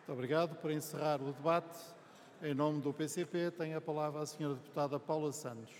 Muito obrigado. Para encerrar o debate, em nome do PCP, tem a palavra a senhora deputada Paula Santos.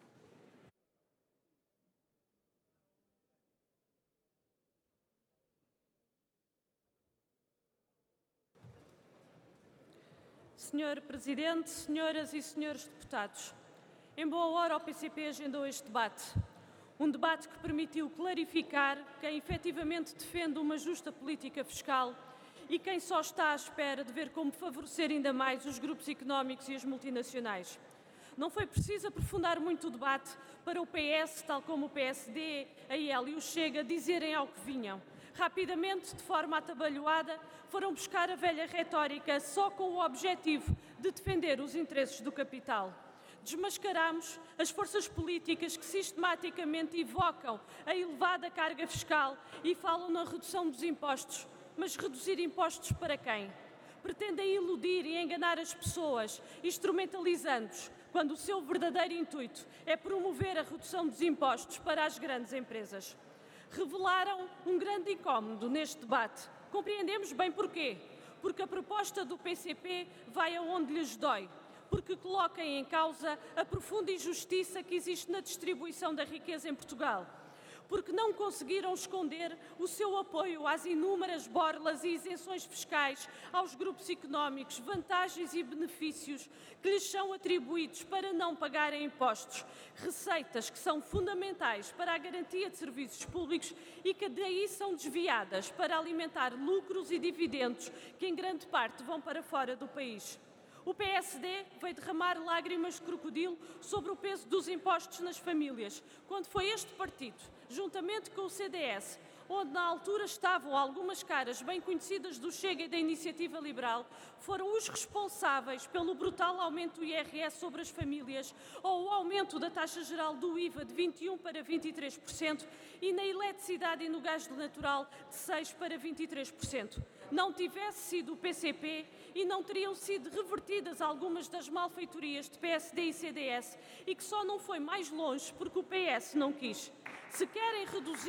Senhor Presidente, senhoras e senhores deputados, em boa hora o PCP agendou este debate. Um debate que permitiu clarificar quem efetivamente defende uma justa política fiscal e quem só está à espera de ver como favorecer ainda mais os grupos económicos e as multinacionais. Não foi preciso aprofundar muito o debate para o PS, tal como o PSD, a IEL e o Chega, dizerem ao que vinham. Rapidamente, de forma atabalhoada, foram buscar a velha retórica só com o objetivo de defender os interesses do capital. Desmascaramos as forças políticas que sistematicamente evocam a elevada carga fiscal e falam na redução dos impostos. Mas reduzir impostos para quem? Pretendem iludir e enganar as pessoas, instrumentalizando-os, quando o seu verdadeiro intuito é promover a redução dos impostos para as grandes empresas. Revelaram um grande incómodo neste debate. Compreendemos bem porquê. Porque a proposta do PCP vai aonde lhes dói. Porque coloca em causa a profunda injustiça que existe na distribuição da riqueza em Portugal. Porque não conseguiram esconder o seu apoio às inúmeras borlas e isenções fiscais aos grupos económicos, vantagens e benefícios que lhes são atribuídos para não pagarem impostos, receitas que são fundamentais para a garantia de serviços públicos e que daí são desviadas para alimentar lucros e dividendos que em grande parte vão para fora do país. O PSD veio derramar lágrimas de crocodilo sobre o peso dos impostos nas famílias, quando foi este partido, juntamente com o CDS, onde na altura estavam algumas caras bem conhecidas do Chega e da Iniciativa Liberal, foram os responsáveis pelo brutal aumento do IRS sobre as famílias ou o aumento da taxa geral do IVA de 21% para 23% e na eletricidade e no gás natural de 6% para 23%. Não tivesse sido o PCP e não teriam sido revertidas algumas das malfeitorias de PSD e CDS e que só não foi mais longe porque o PS não quis. Se querem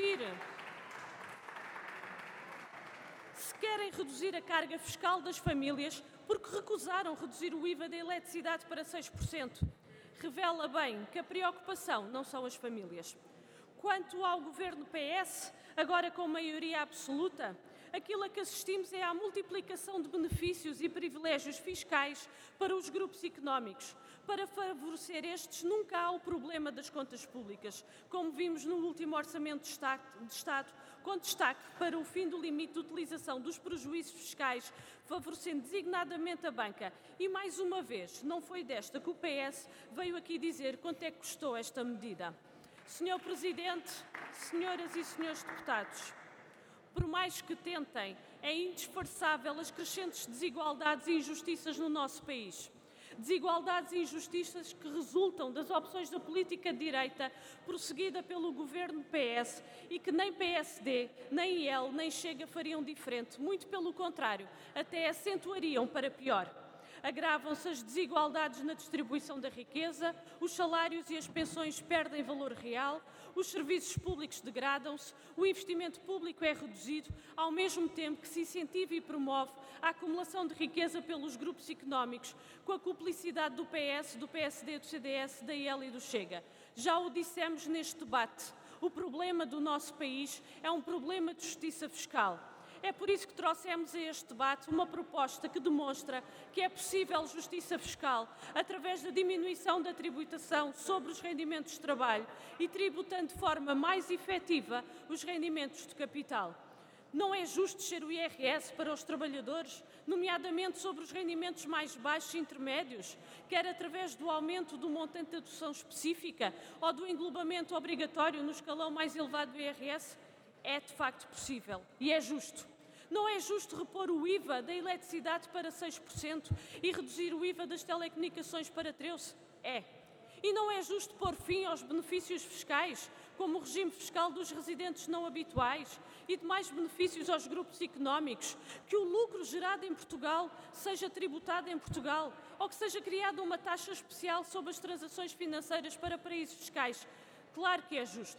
reduzir a carga fiscal das famílias, porque recusaram reduzir o IVA da eletricidade para 6%. Revela bem que a preocupação não são as famílias. Quanto ao governo PS, agora com maioria absoluta, aquilo a que assistimos é à multiplicação de benefícios e privilégios fiscais para os grupos económicos. Para favorecer estes, nunca há o problema das contas públicas, como vimos no último Orçamento de Estado, com destaque para o fim do limite de utilização dos prejuízos fiscais, favorecendo designadamente a banca. E, mais uma vez, não foi desta que o PS veio aqui dizer quanto é que custou esta medida. Senhor Presidente, senhoras e senhores deputados, por mais que tentem, é indisfarçável as crescentes desigualdades e injustiças no nosso país. Desigualdades e injustiças que resultam das opções da política de direita prosseguida pelo governo PS e que nem PSD, nem IEL, nem Chega fariam diferente. Muito pelo contrário, até acentuariam para pior. Agravam-se as desigualdades na distribuição da riqueza, os salários e as pensões perdem valor real, os serviços públicos degradam-se, o investimento público é reduzido, ao mesmo tempo que se incentiva e promove a acumulação de riqueza pelos grupos económicos, com a cumplicidade do PS, do PSD, do CDS, da IEL e do Chega. Já o dissemos neste debate, o problema do nosso país é um problema de justiça fiscal. É por isso que trouxemos a este debate uma proposta que demonstra que é possível justiça fiscal através da diminuição da tributação sobre os rendimentos de trabalho e tributando de forma mais efetiva os rendimentos de capital. Não é justo descer o IRS para os trabalhadores, nomeadamente sobre os rendimentos mais baixos e intermédios, quer através do aumento do montante da dedução específica ou do englobamento obrigatório no escalão mais elevado do IRS? É de facto possível e é justo. Não é justo repor o IVA da eletricidade para 6% e reduzir o IVA das telecomunicações para 13%? É. E não é justo pôr fim aos benefícios fiscais, como o regime fiscal dos residentes não habituais e demais benefícios aos grupos económicos, que o lucro gerado em Portugal seja tributado em Portugal ou que seja criada uma taxa especial sobre as transações financeiras para paraísos fiscais? Claro que é justo.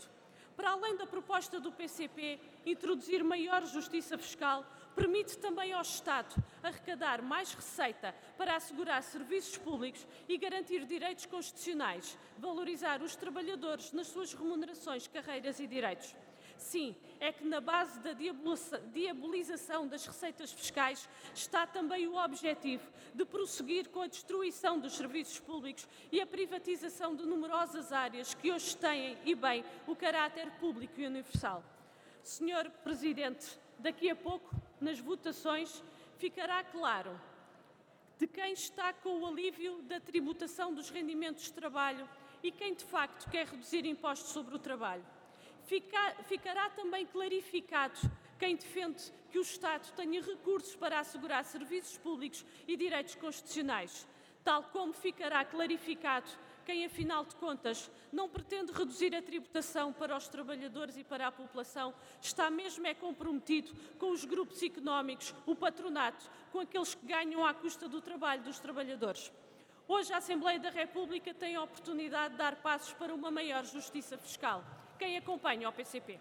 Para além da proposta do PCP, introduzir maior justiça fiscal permite também ao Estado arrecadar mais receita para assegurar serviços públicos e garantir direitos constitucionais, valorizar os trabalhadores nas suas remunerações, carreiras e direitos. Sim, é que na base da diabolização das receitas fiscais está também o objetivo de prosseguir com a destruição dos serviços públicos e a privatização de numerosas áreas que hoje têm, e bem, o caráter público e universal. Senhor Presidente, daqui a pouco, nas votações, ficará claro de quem está com o alívio da tributação dos rendimentos de trabalho e quem, de facto, quer reduzir impostos sobre o trabalho. Ficará também clarificado quem defende que o Estado tenha recursos para assegurar serviços públicos e direitos constitucionais, tal como ficará clarificado quem, afinal de contas, não pretende reduzir a tributação para os trabalhadores e para a população, está mesmo comprometido com os grupos económicos, o patronato, com aqueles que ganham à custa do trabalho dos trabalhadores. Hoje a Assembleia da República tem a oportunidade de dar passos para uma maior justiça fiscal. Quem acompanha o PCP?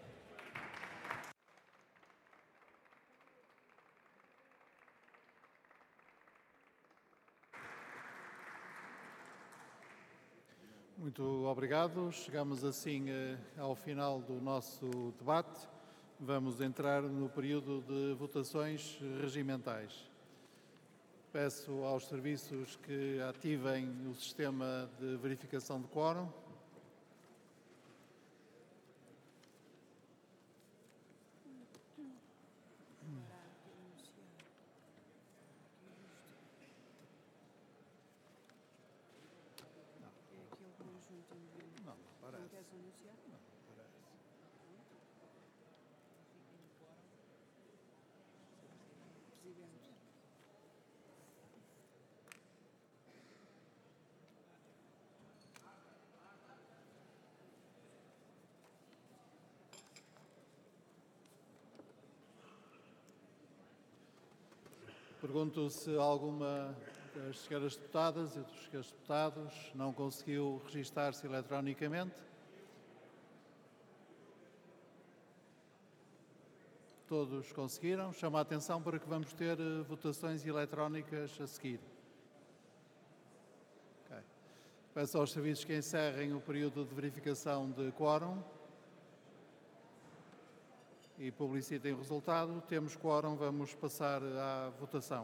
Muito obrigado. Chegamos assim ao final do nosso debate. Vamos entrar no período de votações regimentais. Peço aos serviços que ativem o sistema de verificação de quórum. Pergunto se alguma das senhoras deputadas e dos senhores deputados não conseguiu registar-se eletronicamente. Todos conseguiram. Chamo a atenção para que vamos ter votações eletrónicas a seguir. Okay. Peço aos serviços que encerrem o período de verificação de quórum e publicitem o resultado. Temos quórum, vamos passar à votação.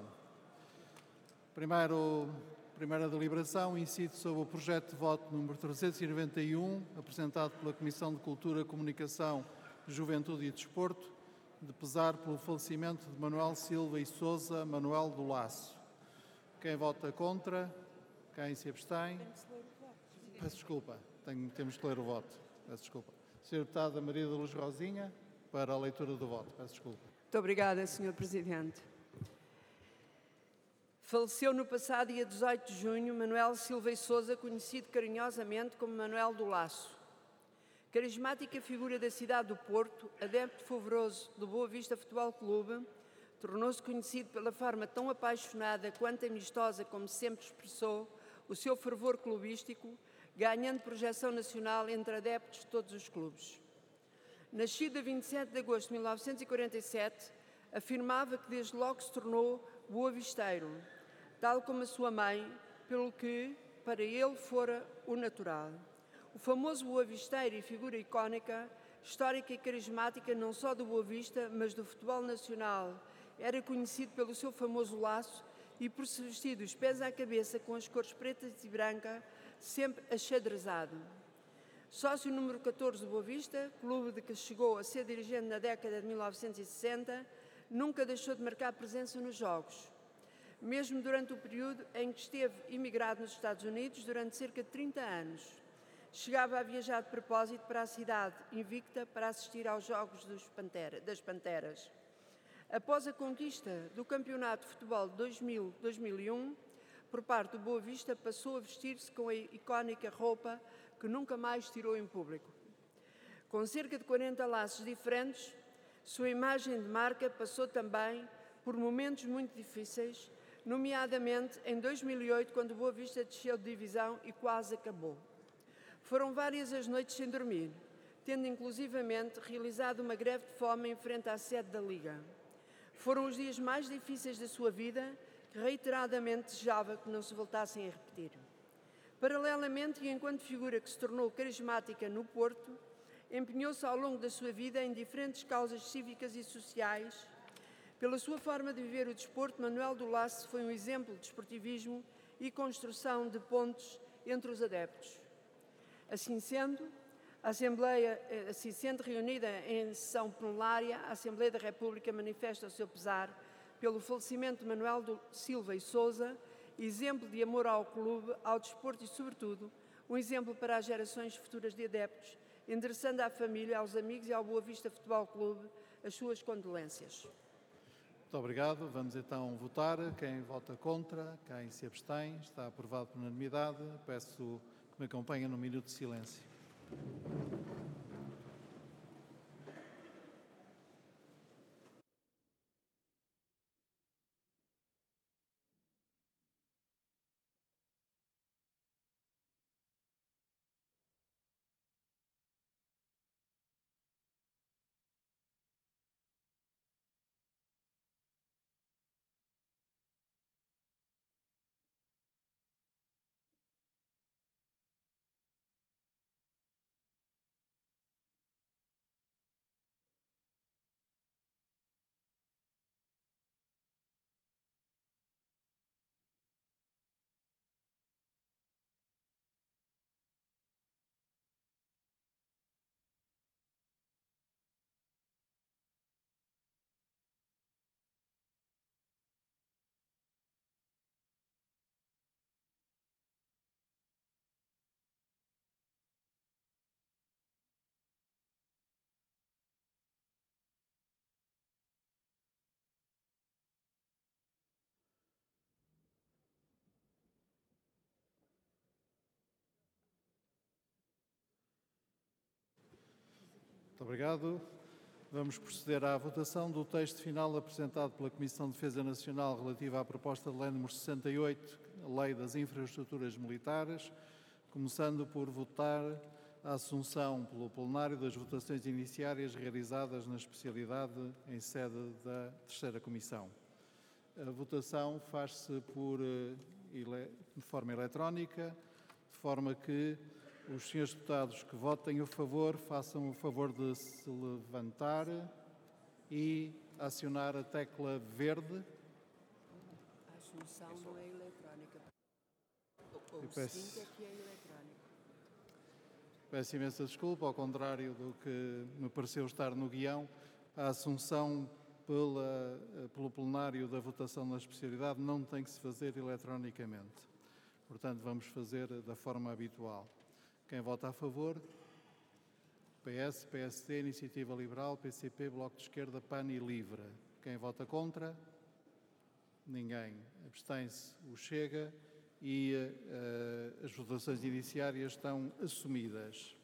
Primeira deliberação incide sobre o projeto de voto número 391, apresentado pela Comissão de Cultura, Comunicação, Juventude e Desporto, de pesar pelo falecimento de Manuel Silva e Sousa Manuel do Laço. Quem vota contra? Quem se abstém? Peço desculpa, temos que ler o voto. Peço desculpa. Sra. Deputada Maria da Luz Rosinha, para a leitura do voto. Peço desculpa. Muito obrigada, Sr. Presidente. Faleceu no passado dia 18 de junho Manuel Silva e Sousa, conhecido carinhosamente como Manuel do Laço. Carismática figura da cidade do Porto, adepto fervoroso do Boa Vista Futebol Clube, tornou-se conhecido pela forma tão apaixonada quanto amistosa como sempre expressou o seu fervor clubístico, ganhando projeção nacional entre adeptos de todos os clubes. Nascido a 27 de agosto de 1947, afirmava que desde logo se tornou boavisteiro, tal como a sua mãe, pelo que para ele fora o natural. O famoso boavisteiro e figura icónica, histórica e carismática não só do Boa Vista, mas do futebol nacional, era conhecido pelo seu famoso laço e por se vestir dos pés à cabeça com as cores pretas e branca, sempre achadrezado. Sócio número 14 do Boa Vista, clube de que chegou a ser dirigente na década de 1960, nunca deixou de marcar presença nos jogos. Mesmo durante o período em que esteve imigrado nos Estados Unidos durante cerca de 30 anos. Chegava a viajar de propósito para a cidade invicta para assistir aos jogos das Panteras. Após a conquista do Campeonato de Futebol de 2000-2001, por parte do Boa Vista, passou a vestir-se com a icónica roupa que nunca mais tirou em público. Com cerca de 40 laços diferentes, sua imagem de marca passou também por momentos muito difíceis, nomeadamente em 2008, quando o Boa Vista desceu de divisão e quase acabou. Foram várias as noites sem dormir, tendo inclusivamente realizado uma greve de fome em frente à sede da Liga. Foram os dias mais difíceis da sua vida, que reiteradamente desejava que não se voltassem a repetir. Paralelamente, e enquanto figura que se tornou carismática no Porto, empenhou-se ao longo da sua vida em diferentes causas cívicas e sociais. Pela sua forma de viver o desporto, Manuel do Lasso foi um exemplo de desportivismo e construção de pontos entre os adeptos. Assim sendo, reunida em sessão plenária, a Assembleia da República manifesta o seu pesar pelo falecimento de Manuel Silva e Sousa, exemplo de amor ao clube, ao desporto e, sobretudo, um exemplo para as gerações futuras de adeptos, endereçando à família, aos amigos e ao Boa Vista Futebol Clube as suas condolências. Muito obrigado. Vamos então votar. Quem vota contra, quem se abstém, está aprovado por unanimidade. Peço que me acompanhem num minuto de silêncio. Muito obrigado. Vamos proceder à votação do texto final apresentado pela Comissão de Defesa Nacional relativa à proposta de lei nº 68, a Lei das Infraestruturas Militares, começando por votar a assunção pelo plenário das votações iniciárias realizadas na especialidade em sede da terceira Comissão. A votação faz-se de forma eletrónica, de forma que os senhores deputados que votem a favor façam o favor de se levantar e acionar a tecla verde. A assunção não é eletrónica. O Peço seguinte é que é eletrónico. Peço imensa desculpa, ao contrário do que me pareceu estar no guião, a assunção pelo plenário da votação na especialidade não tem que se fazer eletronicamente. Portanto, vamos fazer da forma habitual. Quem vota a favor? PS, PSD, Iniciativa Liberal, PCP, Bloco de Esquerda, PAN e LIVRE. Quem vota contra? Ninguém. Abstém-se o Chega e as votações iniciárias estão assumidas.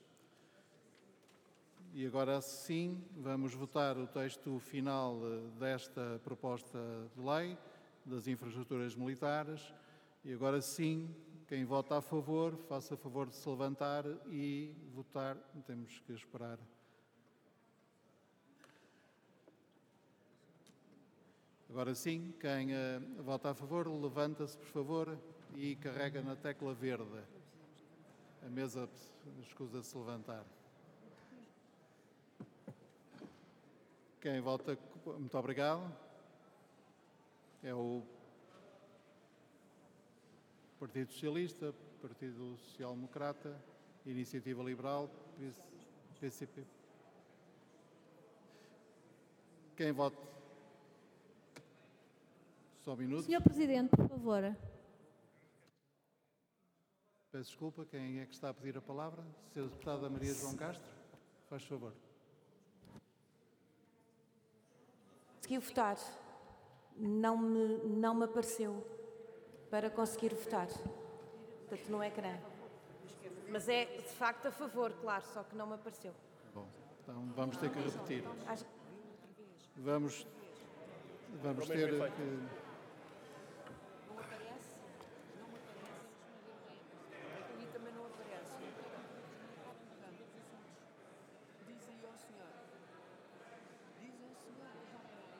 E agora sim, vamos votar o texto final desta proposta de lei das infraestruturas militares. E agora sim, quem vota a favor, faça favor de se levantar e votar. Temos que esperar. Agora sim, quem vota a favor, levanta-se, por favor, e carrega na tecla verde. A mesa escusa de se levantar. Quem vota... Muito obrigado. É o Partido Socialista, Partido Social Democrata, Iniciativa Liberal, PCP. Quem vota? Só um minuto. Senhor Presidente, por favor. Peço desculpa, quem é que está a pedir a palavra? Sra. Deputada Maria João Castro, faz favor. Consegui votar. Não me apareceu para conseguir votar. Portanto, no ecrã. Mas é, de facto, a favor, claro, só que não me apareceu. Bom, então vamos ter que repetir. Vamos ter que...